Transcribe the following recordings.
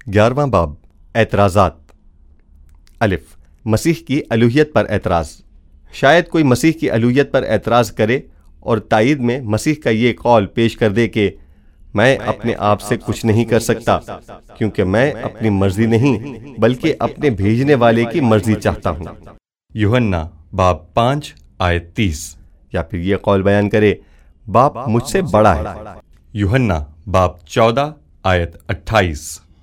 11واں باب اعتراضات۔ الف، مسیح کی الوہیت پر اعتراض۔ شاید کوئی مسیح کی الوہیت پر اعتراض کرے اور تائید میں مسیح کا یہ قول پیش کر دے کہ میں اپنے آپ سے کچھ نہیں کر سکتا کیونکہ میں اپنی مرضی نہیں بلکہ اپنے بھیجنے والے کی مرضی چاہتا ہوں۔ یوحنا باب 5 آیت 30۔ یا پھر یہ قول بیان کرے باپ مجھ سے بڑا ہے۔ یوحنا باب 14 آیت 28۔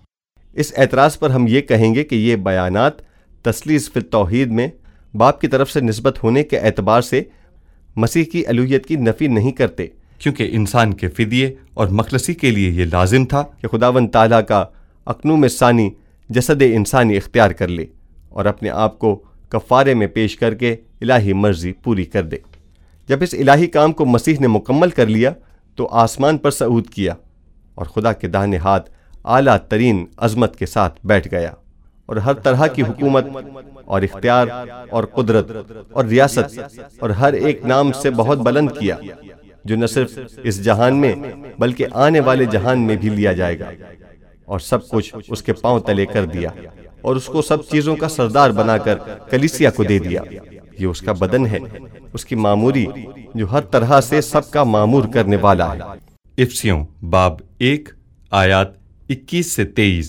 اس اعتراض پر ہم یہ کہیں گے کہ یہ بیانات تثلیث فی التوحید میں باپ کی طرف سے نسبت ہونے کے اعتبار سے مسیح کی الوہیت کی نفی نہیں کرتے، کیونکہ انسان کے فدیے اور مخلصی کے لیے یہ لازم تھا کہ خداوند تعالیٰ کا اقنوم ثانی جسد انسانی اختیار کر لے اور اپنے آپ کو کفارے میں پیش کر کے الہی مرضی پوری کر دے۔ جب اس الہی کام کو مسیح نے مکمل کر لیا تو آسمان پر صعود کیا اور خدا کے داہنے ہاتھ اعلیٰ ترین عظمت کے ساتھ بیٹھ گیا اور ہر طرح کی حکومت اور اختیار اور قدرت اور ریاست اور ہر ایک نام سے بہت بلند کیا جو نہ صرف اس جہان میں بلکہ آنے والے جہان میں بھی لیا جائے گا، اور سب کچھ اس کے پاؤں تلے کر دیا اور اس کو سب چیزوں کا سردار بنا کر کلیسیا کو دے دیا۔ یہ اس کا بدن ہے، اس کی معموری جو ہر طرح سے سب کا معمور کرنے والا ہے۔ افسیوں باب 1 آیات 21 سے 23۔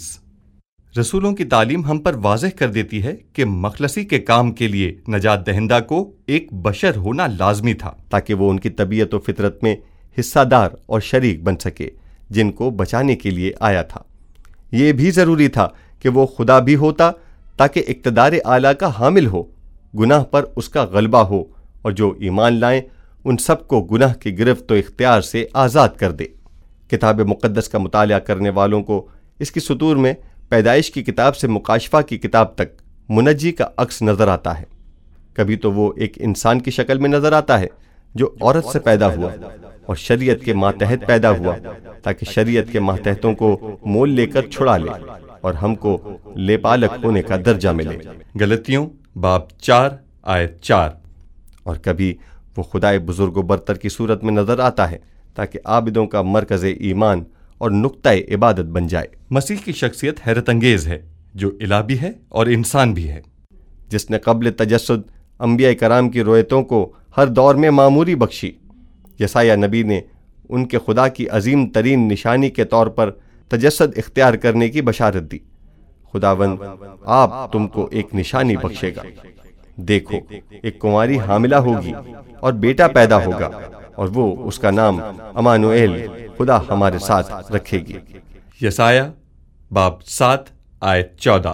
رسولوں کی تعلیم ہم پر واضح کر دیتی ہے کہ مخلصی کے کام کے لیے نجات دہندہ کو ایک بشر ہونا لازمی تھا، تاکہ وہ ان کی طبیعت و فطرت میں حصہ دار اور شریک بن سکے جن کو بچانے کے لیے آیا تھا۔ یہ بھی ضروری تھا کہ وہ خدا بھی ہوتا تاکہ اقتدار اعلیٰ کا حامل ہو، گناہ پر اس کا غلبہ ہو، اور جو ایمان لائیں ان سب کو گناہ کی گرفت و اختیار سے آزاد کر دے۔ کتاب مقدس کا مطالعہ کرنے والوں کو اس کی سطور میں پیدائش کی کتاب سے مکاشفہ کی کتاب تک منجی کا عکس نظر آتا ہے۔ کبھی تو وہ ایک انسان کی شکل میں نظر آتا ہے جو عورت سے پیدا ہوا اور شریعت کے ماتحت پیدا ہوا تاکہ شریعت کے ماتحتوں کو مول لے کر چھڑا لے اور ہم کو لے پالک ہونے کا درجہ ملے۔ غلطیوں باب 4 آیت 4۔ اور کبھی وہ خدائے بزرگ و برتر کی صورت میں نظر آتا ہے تاکہ عابدوں کا مرکز ایمان اور نقطہ عبادت بن جائے۔ مسیح کی شخصیت حیرت انگیز ہے، جو الہ بھی ہے اور انسان بھی ہے، جس نے قبل تجسد انبیاء کرام کی روایتوں کو ہر دور میں معموری بخشی۔ یسایہ نبی نے ان کے خدا کی عظیم ترین نشانی کے طور پر تجسد اختیار کرنے کی بشارت دی۔ خداوند آپ تم کو ایک نشانی بخشے گا، دیکھو ایک کنواری حاملہ ہوگی اور بیٹا پیدا ہوگا اور وہ اس کا نام امانوئیل خدا ہمارے ساتھ رکھے گی۔ یسایہ باب 7 آیت 14۔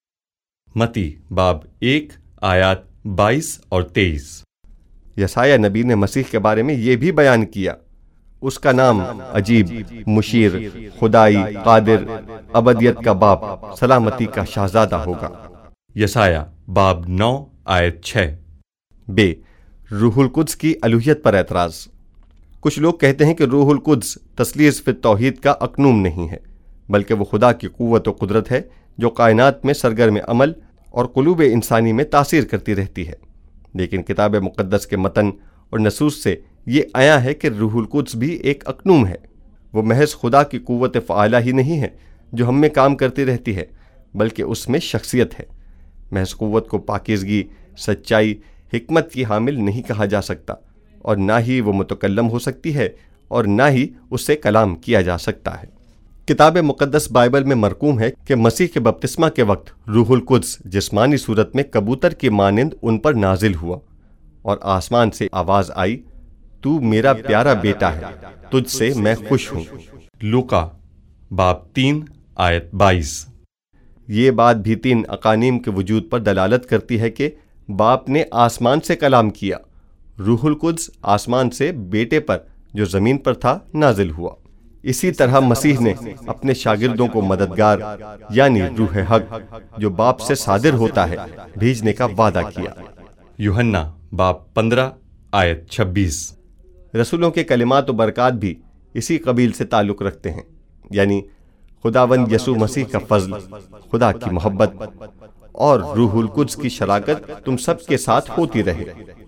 متی باب 1 آیات 22 اور 23۔ یسایہ نبی نے مسیح کے بارے میں یہ بھی بیان کیا، اس کا نام عجیب، مشیر، خدائی، قادر، ابدیت کا باپ، سلامتی کا شہزادہ ہوگا۔ یسایہ باب 9 آیت 6۔ بے، روح القدس کی الوہیت پر اعتراض۔ کچھ لوگ کہتے ہیں کہ روح القدس تثلیث فی التوحید کا اقنوم نہیں ہے بلکہ وہ خدا کی قوت و قدرت ہے جو کائنات میں سرگرم عمل اور قلوب انسانی میں تاثیر کرتی رہتی ہے۔ لیکن کتاب مقدس کے متن اور نصوص سے یہ عیاں ہے کہ روح القدس بھی ایک اقنوم ہے۔ وہ محض خدا کی قوت فعالہ ہی نہیں ہے جو ہم میں کام کرتی رہتی ہے بلکہ اس میں شخصیت ہے۔ محض قوت کو پاکیزگی، سچائی، حکمت کی حامل نہیں کہا جا سکتا، اور نہ ہی وہ متکلم ہو سکتی ہے اور نہ ہی اس سے کلام کیا جا سکتا ہے۔ کتاب مقدس بائبل میں مرقوم ہے کہ مسیح کے بپتسمہ کے وقت روح القدس جسمانی صورت میں کبوتر کی مانند ان پر نازل ہوا اور آسمان سے آواز آئی، تو میرا پیارا بیٹا ہے، تجھ سے میں خوش ہوں۔ لوقا باب 3 آیت 22۔ یہ بات بھی 3 اقانیم کے وجود پر دلالت کرتی ہے کہ باپ نے آسمان سے کلام کیا، روح القدس آسمان سے بیٹے پر جو زمین پر تھا نازل ہوا۔ اسی طرح مسیح نے اپنے شاگردوں کو مددگار یعنی روح حق جو باپ سے صادر ہوتا ہے بھیجنے کا وعدہ کیا۔ یوحنا باب 15 آیت 26۔ رسولوں کے کلمات و برکات بھی اسی قبیل سے تعلق رکھتے ہیں، یعنی خداوند یسوع مسیح کا فضل، خدا کی محبت اور روح القدس کی شراکت تم سب کے ساتھ ہوتی رہے۔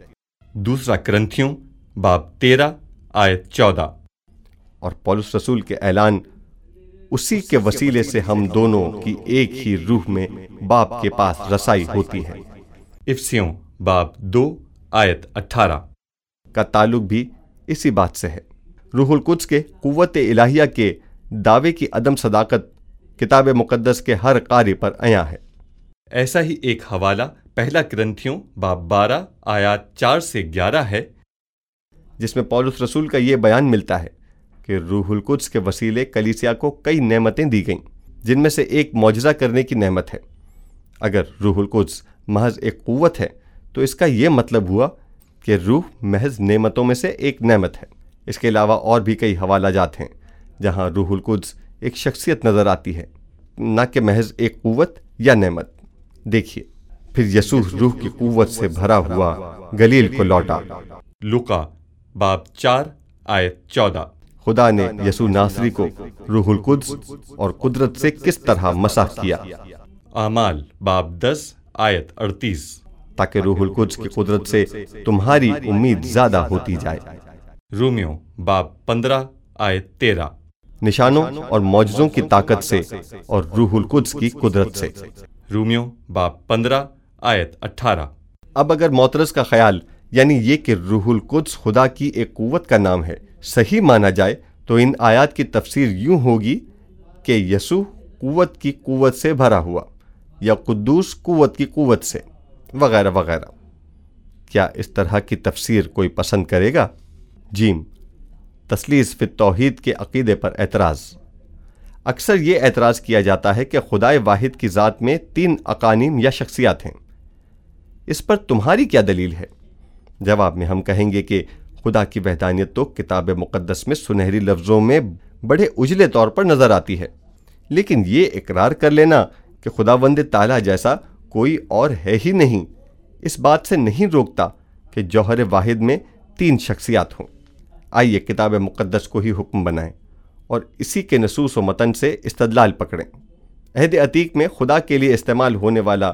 دوسرا کرنتھیوں باب 13 آیت 14۔ اور پولس رسول کے اعلان اسی کے وسیلے سے ہم دونوں کی ایک ہی روح میں باپ کے پاس رسائی ہوتی ہے۔ افسیوں باب 2 آیت 18 کا تعلق بھی اسی بات سے ہے۔ روح القدس کے قوت الہیہ کے دعوے کی عدم صداقت کتاب مقدس کے ہر قاری پر عیاں ہے۔ ایسا ہی ایک حوالہ پہلا کرنتھیوں باب 12 آیات 4 سے 11 ہے، جس میں پولس رسول کا یہ بیان ملتا ہے کہ روح القدس کے وسیلے کلیسیا کو کئی نعمتیں دی گئیں، جن میں سے ایک معجزہ کرنے کی نعمت ہے۔ اگر روح القدس محض ایک قوت ہے تو اس کا یہ مطلب ہوا کہ روح محض نعمتوں میں سے ایک نعمت ہے۔ اس کے علاوہ اور بھی کئی حوالہ جات ہیں جہاں روح القدس ایک شخصیت نظر آتی ہے، نہ کہ محض ایک قوت یا نعمت۔ دیکھیے، پھر یسوع روح کی قوت سے بھرا ہوا گلیل کو لوٹا۔ لوقا باب 4 آیت 14 خدا نے یسوع ناصری کو روح القدس اور قدرت سے کس طرح مسح کیا؟ اعمال باب 10 آیت 38 تاکہ روح القدس کی قدرت سے تمہاری امید زیادہ ہوتی جائے۔ رومیوں باب 15 آیت 13 نشانوں اور معجزوں کی طاقت سے اور روح القدس کی قدرت سے۔ رومیوں باب 15 آیت 18 اب اگر معترض کا خیال یعنی یہ کہ روح القدس خدا کی ایک قوت کا نام ہے صحیح مانا جائے تو ان آیات کی تفسیر یوں ہوگی کہ یسوع قوت کی قوت سے بھرا ہوا یا قدوس قوت کی قوت سے وغیرہ وغیرہ۔ کیا اس طرح کی تفسیر کوئی پسند کرے گا؟ جیم، تثلیث فی التوحید کے عقیدے پر اعتراض۔ اکثر یہ اعتراض کیا جاتا ہے کہ خدائے واحد کی ذات میں 3 اقانیم یا شخصیات ہیں۔ اس پر تمہاری کیا دلیل ہے؟ جواب میں ہم کہیں گے کہ خدا کی وحدانیت تو کتاب مقدس میں سنہری لفظوں میں بڑے اجلے طور پر نظر آتی ہے، لیکن یہ اقرار کر لینا کہ خداوند تعالیٰ جیسا کوئی اور ہے ہی نہیں اس بات سے نہیں روکتا کہ جوہر واحد میں 3 شخصیات ہوں۔ آئیے کتاب مقدس کو ہی حکم بنائیں اور اسی کے نصوص و متن سے استدلال پکڑیں۔ عہد عتیق میں خدا کے لیے استعمال ہونے والا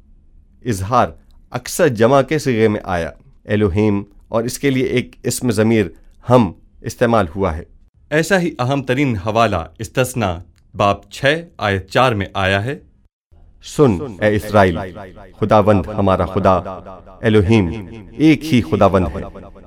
اظہار اکثر جمع کے صیغے میں آیا، الوہیم، اور اس کے لیے ایک اسم ضمیر ہم استعمال ہوا ہے۔ ایسا ہی اہم ترین حوالہ استثنا باب 6 آیت 4 میں آیا ہے، سن اے اسرائیل، خداوند ہمارا خدا الوہیم ایک ہی خداوند ہے۔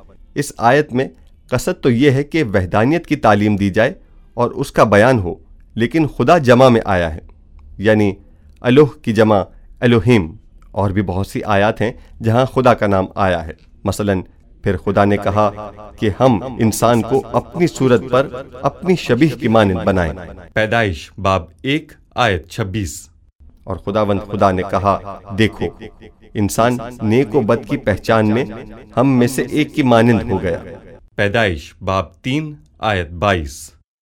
اس آیت میں قصد تو یہ ہے کہ وحدانیت کی تعلیم دی جائے اور اس کا بیان ہو، لیکن خدا جمع میں آیا ہے، یعنی الوہ کی جمع الوہیم۔ اور بھی بہت سی آیات ہیں جہاں خدا کا نام آیا ہے، مثلا پھر خدا نے کہا کہ ہم انسان کو اپنی صورت پر اپنی شبیہ کی مانند بنائیں۔ پیدائش باب 1 آیت 26 اور خداوند خدا نے کہا دیکھو انسان نیک و بد کی پہچان میں ہم میں سے ایک کی مانند ہو گیا۔ پیدائش باب 3 آیت 22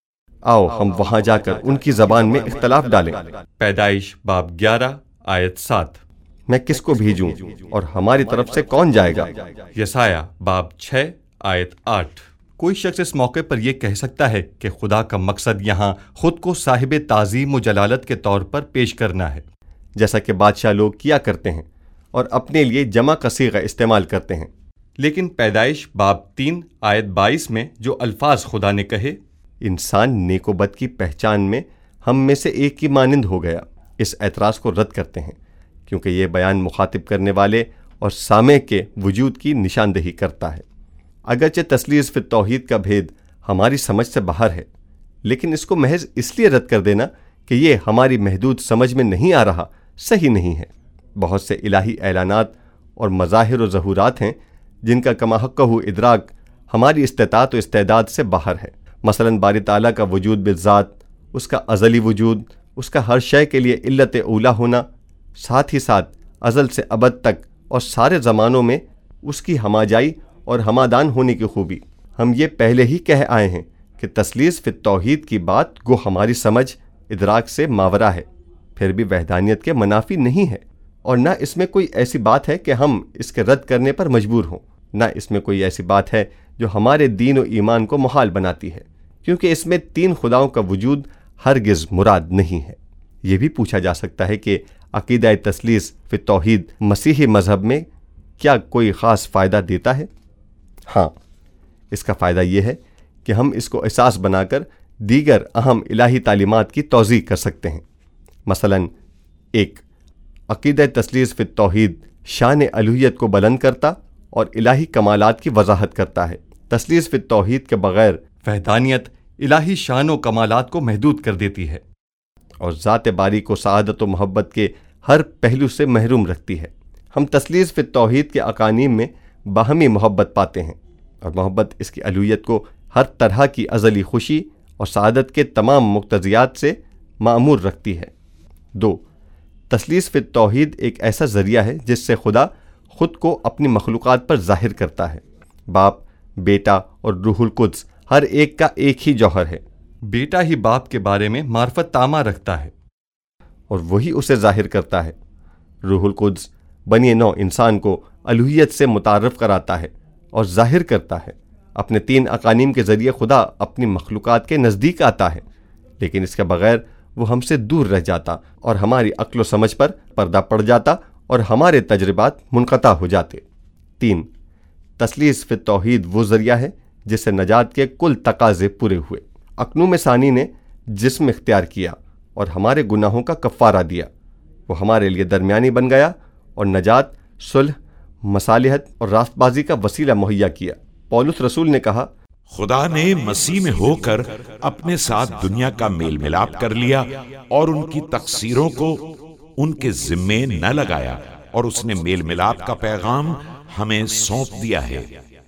آؤ ہم وہاں جا کر ان کی زبان میں اختلاف ڈالیں۔ پیدائش باب 11 آیت 7 میں کس کو بھیجوں اور ہماری طرف سے کون جائے گا؟ یسایہ باب 6 آیت 8 کوئی شخص اس موقع پر یہ کہہ سکتا ہے کہ خدا کا مقصد یہاں خود کو صاحب تعظیم و جلالت کے طور پر پیش کرنا ہے، جیسا کہ بادشاہ لوگ کیا کرتے ہیں اور اپنے لیے جمع کا صیغہ استعمال کرتے ہیں۔ لیکن پیدائش باب 3 آیت 22 میں جو الفاظ خدا نے کہے، انسان نیک و بد کی پہچان میں ہم میں سے ایک کی مانند ہو گیا، اس اعتراض کو رد کرتے ہیں، کیونکہ یہ بیان مخاطب کرنے والے اور سامع کے وجود کی نشاندہی کرتا ہے۔ اگرچہ تثلیث فی التوحید کا بھید ہماری سمجھ سے باہر ہے، لیکن اس کو محض اس لیے رد کر دینا کہ یہ ہماری محدود سمجھ میں نہیں آ رہا صحیح نہیں ہے۔ بہت سے الہی اعلانات اور مظاہر و ظہورات ہیں جن کا کما حقہ ادراک ہماری استطاعت و استعداد سے باہر ہے۔ مثلا باری تعالیٰ کا وجود بالذات، اس کا ازلی وجود، اس کا ہر شے کے لیے علت اولا ہونا، ساتھ ہی ساتھ ازل سے ابد تک اور سارے زمانوں میں اس کی ہماجائی اور ہمادان ہونے کی خوبی۔ ہم یہ پہلے ہی کہہ آئے ہیں کہ تثلیث فی التوحید کی بات گو ہماری سمجھ ادراک سے ماورا ہے، پھر بھی وحدانیت کے منافی نہیں ہے، اور نہ اس میں کوئی ایسی بات ہے کہ ہم اس کے رد کرنے پر مجبور ہوں، نہ اس میں کوئی ایسی بات ہے جو ہمارے دین و ایمان کو محال بناتی ہے، کیونکہ اس میں 3 خداؤں کا وجود ہرگز مراد نہیں ہے۔ یہ بھی پوچھا جا سکتا ہے کہ عقیدہ تثلیث فی التوحید مسیحی مذہب میں کیا کوئی خاص فائدہ دیتا ہے؟ ہاں، اس کا فائدہ یہ ہے کہ ہم اس کو اساس بنا کر دیگر اہم الہی تعلیمات کی توضیح کر سکتے ہیں۔ مثلاً 1. عقیدہ تثلیث فی التوحید شان الوہیت کو بلند کرتا اور الہی کمالات کی وضاحت کرتا ہے۔ تثلیث فی التوحید کے بغیر وحدانیت الہی شان و کمالات کو محدود کر دیتی ہے اور ذات باری کو سعادت و محبت کے ہر پہلو سے محروم رکھتی ہے۔ ہم تثلیث فی التوحید کے اقانیم میں باہمی محبت پاتے ہیں، اور محبت اس کی الوہیت کو ہر طرح کی ازلی خوشی اور سعادت کے تمام مقتضیات سے معمور رکھتی ہے۔ 2. تثلیث فی التوحید ایک ایسا ذریعہ ہے جس سے خدا خود کو اپنی مخلوقات پر ظاہر کرتا ہے۔ باپ، بیٹا اور روح القدس ہر ایک کا ایک ہی جوہر ہے۔ بیٹا ہی باپ کے بارے میں معرفت تامہ رکھتا ہے اور وہی اسے ظاہر کرتا ہے۔ روح القدس بنی نوع انسان کو الوہیت سے متعارف کراتا ہے اور ظاہر کرتا ہے۔ اپنے 3 اقانیم کے ذریعے خدا اپنی مخلوقات کے نزدیک آتا ہے، لیکن اس کے بغیر وہ ہم سے دور رہ جاتا اور ہماری عقل و سمجھ پر پردہ پڑ جاتا اور ہمارے تجربات منقطع ہو جاتے۔ 3. تثلیث فی التوحید وہ ذریعہ ہے جس سے نجات کے کل تقاضے پورے ہوئے۔ اقنوم ثانی نے جسم اختیار کیا اور ہمارے گناہوں کا کفارہ دیا۔ وہ ہمارے لیے درمیانی بن گیا اور نجات، صلح، مصالحت اور راست بازی کا وسیلہ مہیا کیا۔ پولس رسول نے کہا، خدا نے مسیح میں ہو کر اپنے ساتھ دنیا کا میل ملاپ کر لیا اور ان کی تقصیروں کو ان کے ذمے نہ لگایا، اور اس نے میل ملاپ کا پیغام ہمیں سونپ دیا ہے۔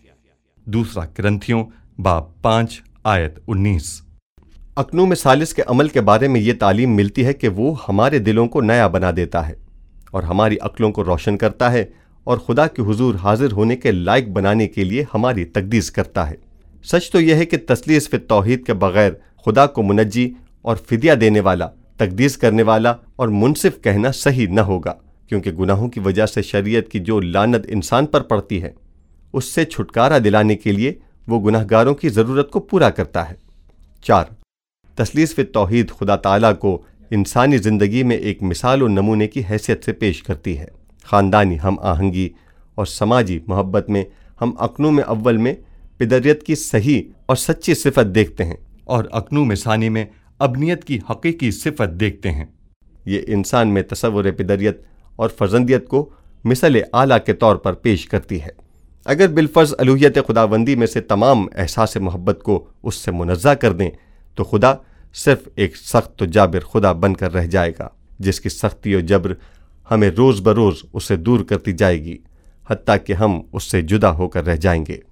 2 کرنتھیوں باب 5 آیت 19۔ اقنوم ثالث کے عمل کے بارے میں یہ تعلیم ملتی ہے کہ وہ ہمارے دلوں کو نیا بنا دیتا ہے اور ہماری عقلوں کو روشن کرتا ہے اور خدا کے حضور حاضر ہونے کے لائق بنانے کے لیے ہماری تقدیس کرتا ہے۔ سچ تو یہ ہے کہ تثلیث فی التوحید کے بغیر خدا کو منجی اور فدیہ دینے والا، تقدیس کرنے والا اور منصف کہنا صحیح نہ ہوگا، کیونکہ گناہوں کی وجہ سے شریعت کی جو لعنت انسان پر پڑتی ہے، اس سے چھٹکارا دلانے کے لیے وہ گناہ گاروں کی ضرورت کو پورا کرتا ہے۔ 4. تثلیث فی التوحید خدا تعالیٰ کو انسانی زندگی میں ایک مثال و نمونے کی حیثیت سے پیش کرتی ہے۔ خاندانی ہم آہنگی اور سماجی محبت میں ہم اقنوم اول میں پدریت کی صحیح اور سچی صفت دیکھتے ہیں، اور اقنوم ثانی میں ابنیت کی حقیقی صفت دیکھتے ہیں۔ یہ انسان میں تصور پدریت اور فرزندیت کو مثل اعلیٰ کے طور پر پیش کرتی ہے۔ اگر بالفرض الوہیت خداوندی میں سے تمام احساس محبت کو اس سے منزہ کر دیں تو خدا صرف ایک سخت و جابر خدا بن کر رہ جائے گا، جس کی سختی و جبر ہمیں روز بروز اس سے دور کرتی جائے گی، حتیٰ کہ ہم اس سے جدا ہو کر رہ جائیں گے۔